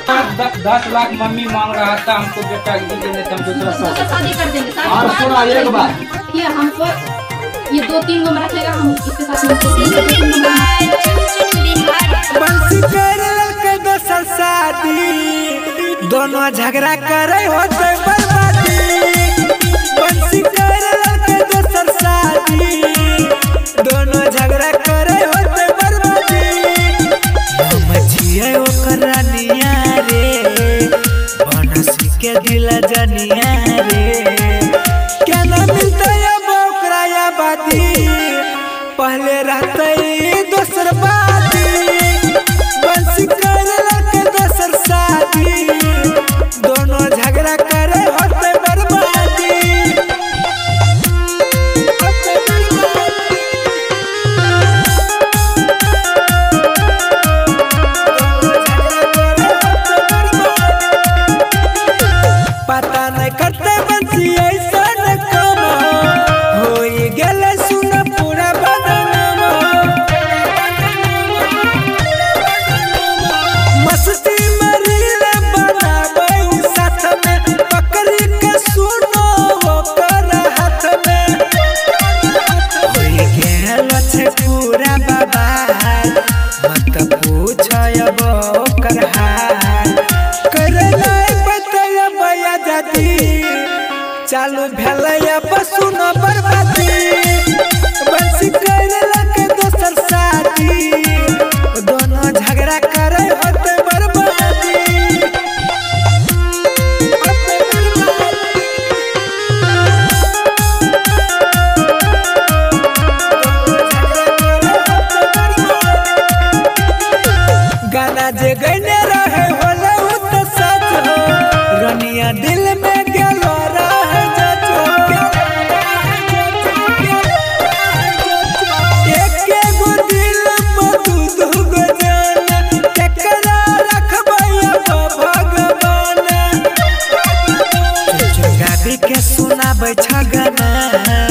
10 lakh mummy मांग रहा था हमको बेटा देने हम दूसरा शादी कर देंगे। और सुना एक बात ये हमको ये 2-3 गो में रखेगा हम इसके साथ बंसी कर के दोसर शादी दोनों झगड़ा करे होते बर्बादी बंसी कर के दोसर शादी दोनों झगड़ा करे होते बर्बादी हम छिए ओकर रानिया रे बनसी के दिल जनिया रे क्या ना मिलता अब ओकरा आबादी पहले रहते दोसर बादी बंसी कर के दोसर शादी दोनों झगड़ा करे होते बर्बादी पता नहीं करते बंसी ऐसा न काम हो गेले सुन पूरा बदनाम मस्ती में रील बनावे साथ में पकड़ी के सुनो ओकर हाथ में हो गेले छे पूरा बवाल मत पूछ अब ओकर हाल करे नहीं बतया बया जाती चालू भेलया बसुन बर्बादी बंसी कर के दोसर शादी दोनों झगड़ा करे होते बर्बादी गाना जे गने रहे होला उ तो सच हो रनिया दिल में गेलो रहे जचो एक गो दिल में दू गो जान केकरा रखबै अब भगवान गाबी के सुनाबै छ गाना